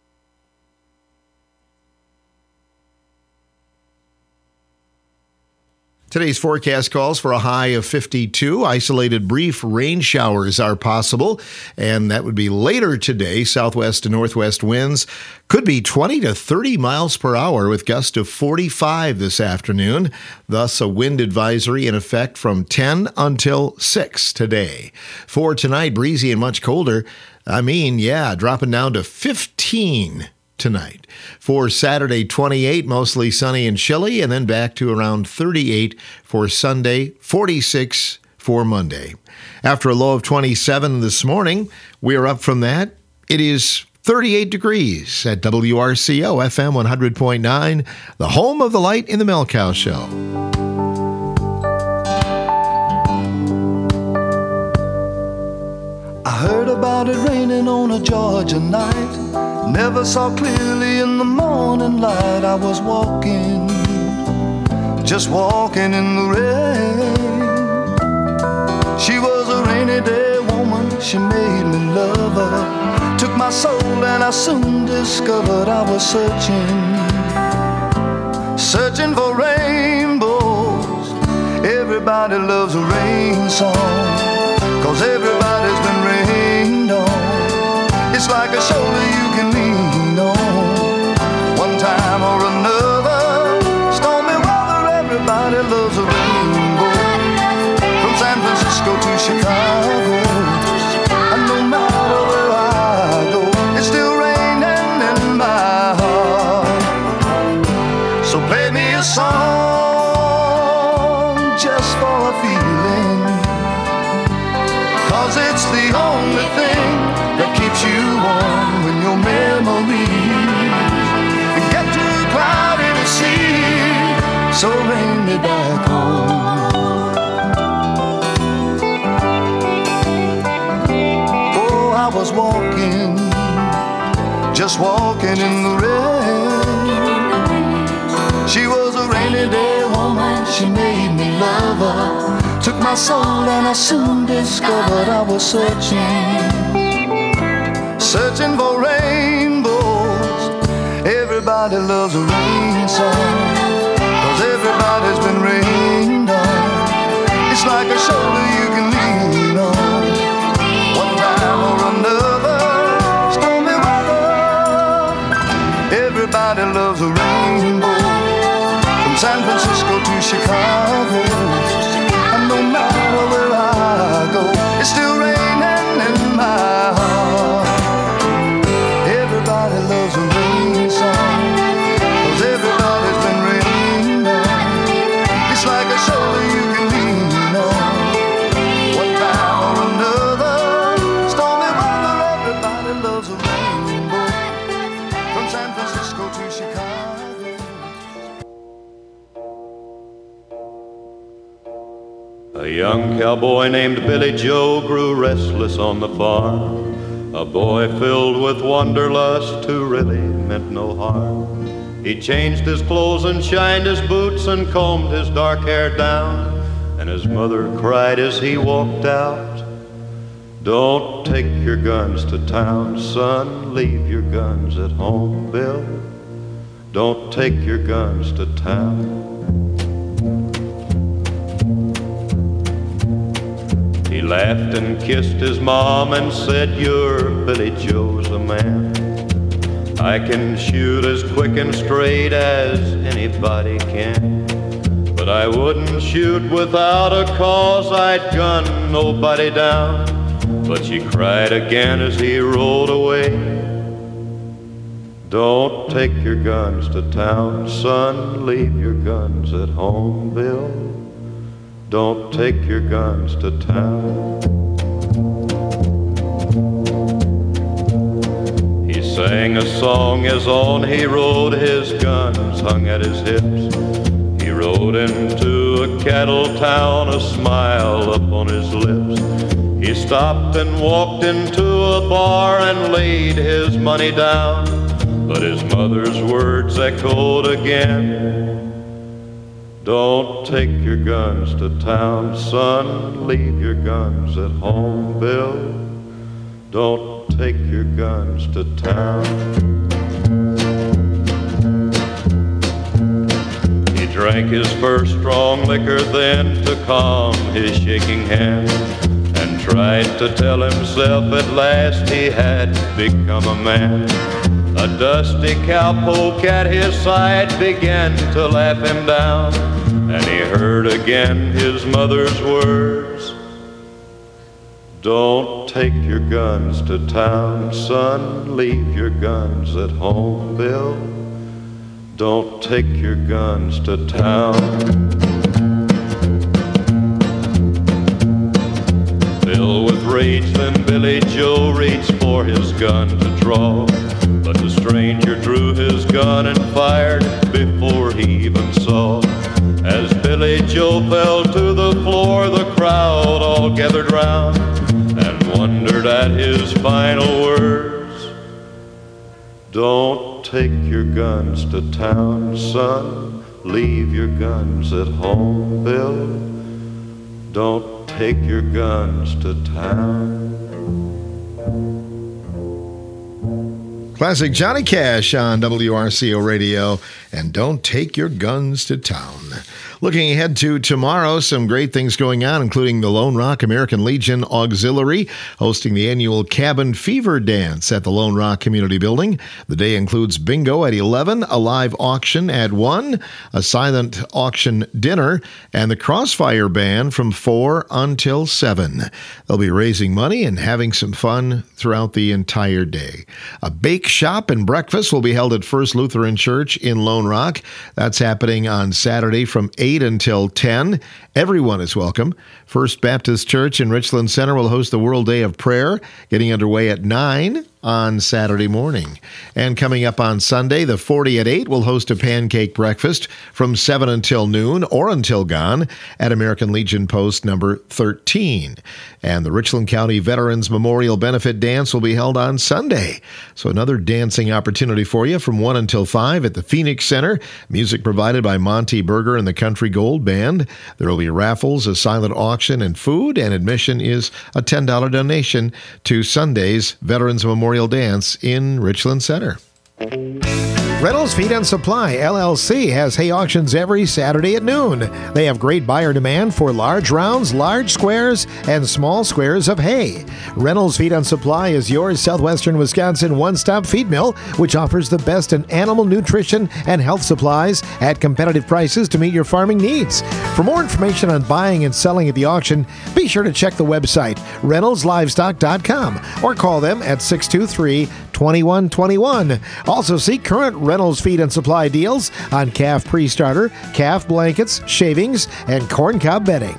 Speaker 7: Today's forecast calls for a high of fifty-two. Isolated brief rain showers are possible, and that would be later today. Southwest to northwest winds could be twenty to thirty miles per hour with gusts of forty-five this afternoon. Thus, a wind advisory in effect from ten until six today. For tonight, breezy and much colder. I mean, yeah, dropping down to fifteen tonight. For Saturday, twenty-eight, mostly sunny and chilly, and then back to around thirty-eight for Sunday, forty-six for Monday. After a low of twenty-seven this morning, we are up from that. It is thirty-eight degrees at W R C O F M one hundred point nine, the home of the Light in the Melcow Show.
Speaker 9: I heard about it raining on a Georgia night. Never saw clearly in the morning light. I was walking, just walking in the rain. She was a rainy day woman, she made me love her. Took my soul and I soon discovered I was searching, searching for rainbows. Everybody loves a rain song, 'cause everybody's been rained on. It's like a shoulder you can lean on, one time or another. Stormy weather, everybody loves a rainbow. From San Francisco to Chicago, and no matter where I go, it's still raining in my heart. So play me a song just for a feeling, 'cause it's the only thing that keeps you warm when your memories get too cloudy to see. So rain me back home. Oh, I was walking, just walking in the rain. She was a rainy day woman, she made me love her. Took my soul and I soon discovered I was searching, searching for rainbows. Everybody loves a rain song, 'cause everybody's been rained on. It's like a shoulder you can lean on, one time or another. Stormy weather, everybody loves a rainbow. From San Francisco to Chicago, and no matter where I go, it's still raining in my heart. Everybody loves a rain song, 'cause everybody's been rained on. It's like a shoulder you can lean on, one time or another. Stormy weather, everybody loves a rainbow. From San Francisco to Chicago.
Speaker 12: A young cowboy named Billy Joe grew restless on the farm. A boy filled with wanderlust who really meant no harm. He changed his clothes and shined his boots and combed his dark hair down. And his mother cried as he walked out, "Don't take your guns to town, son. Leave your guns at home, Bill. Don't take your guns to town." He laughed and kissed his mom and said, "You're Billy Joe's a man. I can shoot as quick and straight as anybody can. But I wouldn't shoot without a cause, I'd gun nobody down." But she cried again as he rolled away, "Don't take your guns to town, son. Leave your guns at home, Bill. Don't take your guns to town." He sang a song as on he rode, his guns hung at his hips. He rode into a cattle town, a smile upon his lips. He stopped and walked into a bar and laid his money down. But his mother's words echoed again, "Don't take your guns to town, son. Leave your guns at home, Bill. Don't take your guns to town. He drank his first strong liquor then to calm his shaking hand, and tried to tell himself at last he had become a man. A dusty cowpoke at his side began to laugh him down, and he heard again his mother's words. Don't take your guns to town, son. Leave your guns at home, Bill. Don't take your guns to town. Filled with rage, then Billy Joe reached for his gun to draw. But the stranger drew his gun and fired before he even saw. As Billy Joe fell to the floor, the crowd all gathered round and wondered at his final words. Don't take your guns to town, son. Leave your guns at home, Bill. Don't take your guns to town.
Speaker 7: Classic Johnny Cash on W R C O Radio, and don't take your guns to town. Looking ahead to tomorrow, some great things going on, including the Lone Rock American Legion Auxiliary hosting the annual Cabin Fever Dance at the Lone Rock Community Building. The day includes bingo at eleven, a live auction at one, a silent auction dinner, and the Crossfire Band from four until seven. They'll be raising money and having some fun throughout the entire day. A bake shop and breakfast will be held at First Lutheran Church in Lone Rock. That's happening on Saturday from eight until ten. Everyone is welcome. First Baptist Church in Richland Center will host the World Day of Prayer, getting underway at nine on Saturday morning. And coming up on Sunday, the forty at eight will host a pancake breakfast from seven until noon or until gone at American Legion Post number thirteen. And the Richland County Veterans Memorial Benefit Dance will be held on Sunday. So another dancing opportunity for you from one until five at the Phoenix Center. Music provided by Monty Berger and the Country Gold Band. There will be raffles, a silent auction, and food, and admission is a ten dollars donation to Sunday's Veterans Memorial Dance in Richland Center.
Speaker 13: Reynolds Feed and Supply, L L C, has hay auctions every Saturday at noon. They have great buyer demand for large rounds, large squares, and small squares of hay. Reynolds Feed and Supply is your southwestern Wisconsin one-stop feed mill, which offers the best in animal nutrition and health supplies at competitive prices to meet your farming needs. For more information on buying and selling at the auction, be sure to check the website, reynolds livestock dot com, or call them at six two three, two one two one. Also see current Reynolds Feed and Supply deals on calf pre-starter, calf blankets, shavings, and corncob bedding.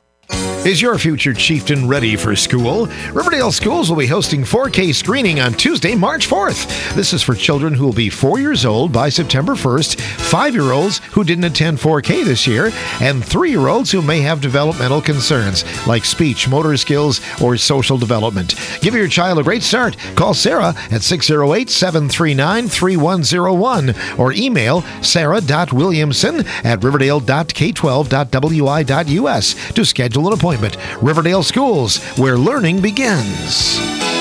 Speaker 7: Is your future chieftain ready for school? Riverdale Schools will be hosting four K screening on Tuesday, March fourth. This is for children who will be four years old by September first, five-year-olds who didn't attend four K this year, and three-year-olds who may have developmental concerns like speech, motor skills, or social development. Give your child a great start. Call Sarah at six oh eight, seven three nine, three one oh one or email sarah dot williamson at riverdale dot k twelve dot w i dot u s to schedule an appointment. Riverdale Schools, where learning begins.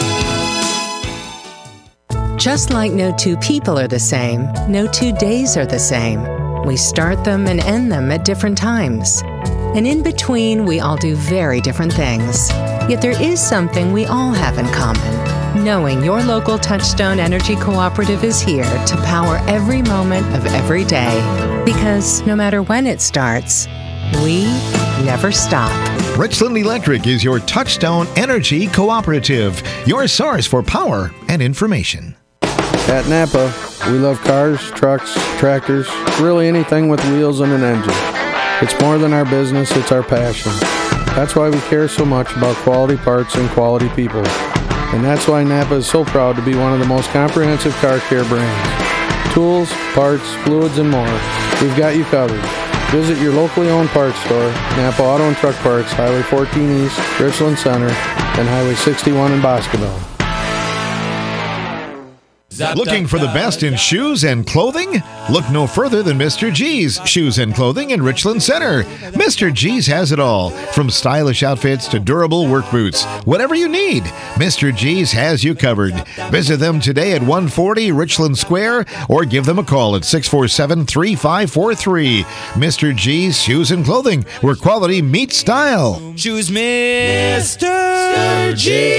Speaker 14: Just like no two people are the same, no two days are the same. We start them and end them at different times. And in between, we all do very different things. Yet there is something we all have in common. Knowing your local Touchstone Energy Cooperative is here to power every moment of every day. Because no matter when it starts, we never stop.
Speaker 7: Richland Electric is your Touchstone Energy Cooperative, your source for power and information.
Speaker 15: At Napa, we love cars, trucks, tractors, really anything with wheels and an engine. It's more than our business, it's our passion. That's why we care so much about quality parts and quality people. And that's why Napa is so proud to be one of the most comprehensive car care brands. Tools, parts, fluids, and more. We've got you covered. Visit your locally owned parts store, Napa Auto and Truck Parts, Highway fourteen East, Richland Center, and Highway sixty-one in Boscoville.
Speaker 13: Looking for the best in shoes and clothing? Look no further than Mister G's Shoes and Clothing in Richland Center. Mister G's has it all, from stylish outfits to durable work boots. Whatever you need, Mister G's has you covered. Visit them today at one forty Richland Square or give them a call at six four seven, three five four three. Mister G's Shoes and Clothing, where quality meets style.
Speaker 16: Choose Mister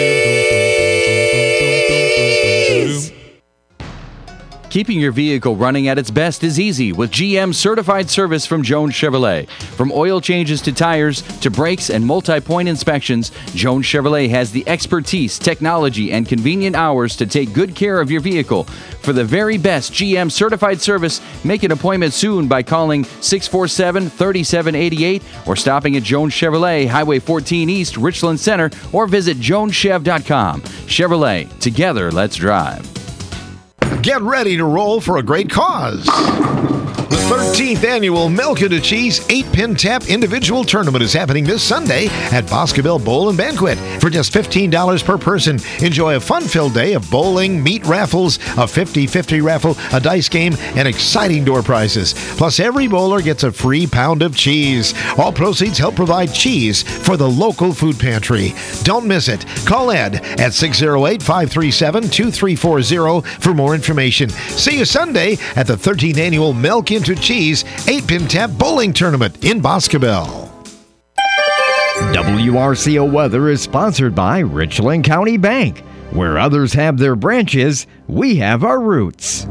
Speaker 16: G's.
Speaker 17: Keeping your vehicle running at its best is easy with G M certified service from Jones Chevrolet. From oil changes to tires to brakes and multi-point inspections, Jones Chevrolet has the expertise, technology, and convenient hours to take good care of your vehicle. For the very best G M certified service, make an appointment soon by calling six four seven, three seven eight eight or stopping at Jones Chevrolet, Highway fourteen East, Richland Center, or visit jones chev dot com. Chevrolet, together, let's drive.
Speaker 13: Get ready to roll for a great cause. The thirteenth annual Milk and Cheese eight-Pin Tap Individual Tournament is happening this Sunday at Boscobel Bowl and Banquet. For just fifteen dollars per person, enjoy a fun-filled day of bowling, meat raffles, a fifty-fifty raffle, a dice game, and exciting door prizes. Plus, every bowler gets a free pound of cheese. All proceeds help provide cheese for the local food pantry. Don't miss it. Call Ed at six oh eight, five three seven, two three four zero for more information. See you Sunday at the thirteenth annual Milk into Cheese eight-Pin Tap Bowling Tournament in Boscobel.
Speaker 4: W R C O Weather is sponsored by Richland County Bank. Where others have their branches, we have our roots.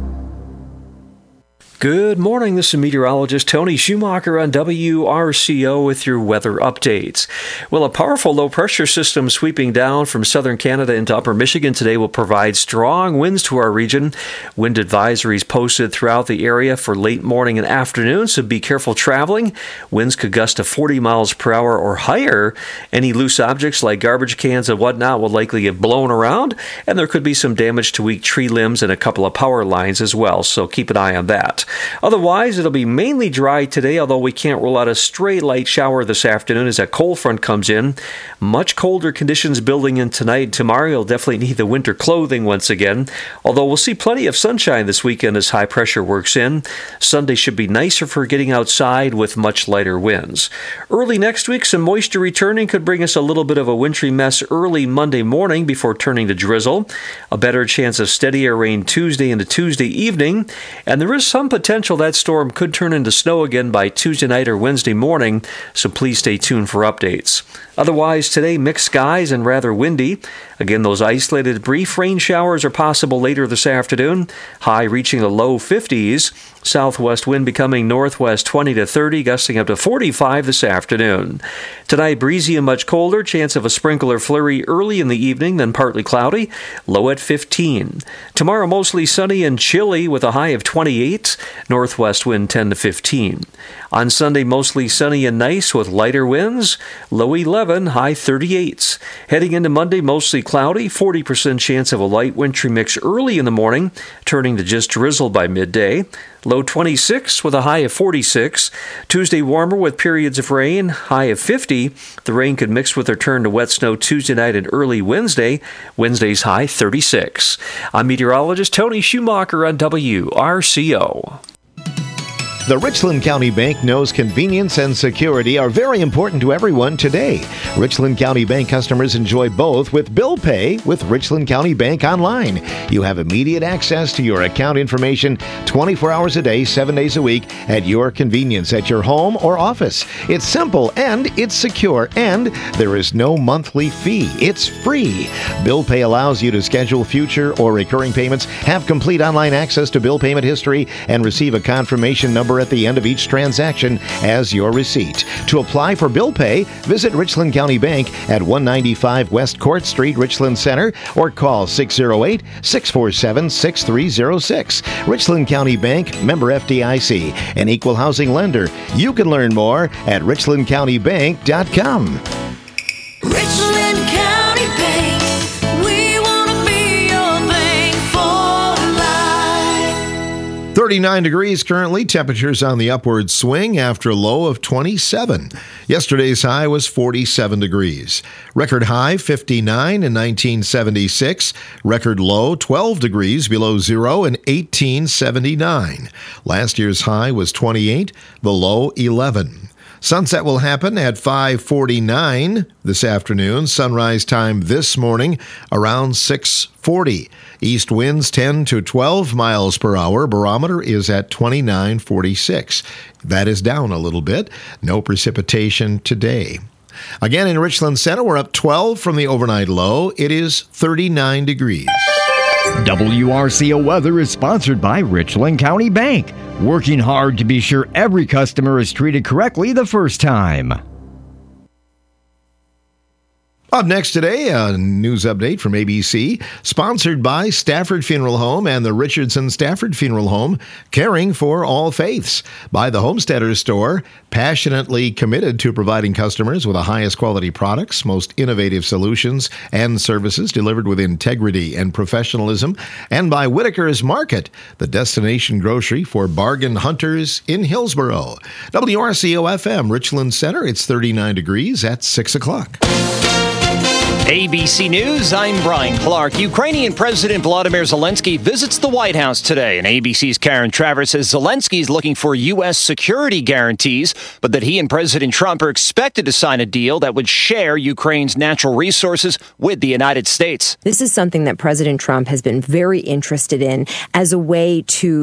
Speaker 18: Good morning, this is meteorologist Tony Schumacher on W R C O with your weather updates. Well, a powerful low-pressure system sweeping down from southern Canada into upper Michigan today will provide strong winds to our region. Wind advisories posted throughout the area for late morning and afternoon, so be careful traveling. Winds could gust to forty miles per hour or higher. Any loose objects like garbage cans and whatnot will likely get blown around, and there could be some damage to weak tree limbs and a couple of power lines as well, so keep an eye on that. Otherwise, it'll be mainly dry today, although we can't rule out a stray light shower this afternoon as that cold front comes in. Much colder conditions building in tonight. Tomorrow, you'll definitely need the winter clothing once again, although we'll see plenty of sunshine this weekend as high pressure works in. Sunday should be nicer for getting outside with much lighter winds. Early next week, some moisture returning could bring us a little bit of a wintry mess early Monday morning before turning to drizzle. A better chance of steadier rain Tuesday into Tuesday evening, and there is some potential that storm could turn into snow again by Tuesday night or Wednesday morning, so please stay tuned for updates. Otherwise, today, mixed skies and rather windy. Again, those isolated brief rain showers are possible later this afternoon, high reaching the low fifties. Southwest wind becoming northwest twenty to thirty, gusting up to forty-five this afternoon. Tonight, breezy and much colder, chance of a sprinkle or flurry early in the evening, then partly cloudy, low at fifteen. Tomorrow, mostly sunny and chilly with a high of twenty-eight, northwest wind ten to fifteen. On Sunday, mostly sunny and nice with lighter winds, low eleven, high thirty-eight. Heading into Monday, mostly cloudy, forty percent chance of a light wintry mix early in the morning, turning to just drizzle by midday. Low twenty-six with a high of forty-six. Tuesday warmer with periods of rain, high of fifty. The rain could mix with a turn to wet snow Tuesday night and early Wednesday. Wednesday's high thirty-six. I'm meteorologist Tony Schumacher on W R C O.
Speaker 13: The Richland County Bank knows convenience and security are very important to everyone today. Richland County Bank customers enjoy both with bill pay with Richland County Bank Online. You have immediate access to your account information twenty-four hours a day, seven days a week at your convenience at your home or office. It's simple and it's secure, and there is no monthly fee. It's free. Bill pay allows you to schedule future or recurring payments, have complete online access to bill payment history, and receive a confirmation number at the end of each transaction as your receipt. To apply for bill pay, visit Richland County Bank at one ninety-five West Court Street, Richland Center, or call six oh eight, six four seven, six three oh six. Richland County Bank, member F D I C, an equal housing lender. You can learn more at richland county bank dot com.
Speaker 16: Richland County Bank, we want to be your bank for life.
Speaker 7: thirty-nine degrees currently. Temperatures on the upward swing after a low of twenty-seven. Yesterday's high was forty-seven degrees. Record high fifty-nine in nineteen seventy-six. Record low twelve degrees below zero in eighteen seventy-nine. Last year's high was twenty-eight, the low eleven. Sunset will happen at five forty-nine this afternoon. Sunrise time this morning around six forty. East winds ten to twelve miles per hour. Barometer is at twenty-nine forty-six. That is down a little bit. No precipitation today. Again, in Richland Center, we're up twelve from the overnight low. It is thirty-nine degrees.
Speaker 4: W R C O Weather is sponsored by Richland County Bank, working hard to be sure every customer is treated correctly the first time.
Speaker 7: Up next today, a news update from A B C, sponsored by Stafford Funeral Home and the Richardson Stafford Funeral Home, caring for all faiths. By the Homesteaders Store, passionately committed to providing customers with the highest quality products, most innovative solutions, and services delivered with integrity and professionalism. And by Whitaker's Market, the destination grocery for bargain hunters in Hillsboro. W R C O F M, Richland Center, it's thirty-nine degrees at six o'clock.
Speaker 19: A B C News, I'm Brian Clark. Ukrainian President Volodymyr Zelensky visits the White House today, and A B C's Karen Travers says Zelensky is looking for U S security guarantees, but that he and President Trump are expected to sign a deal that would share Ukraine's natural resources with the United States.
Speaker 20: This is something that President Trump has been very interested in as a way to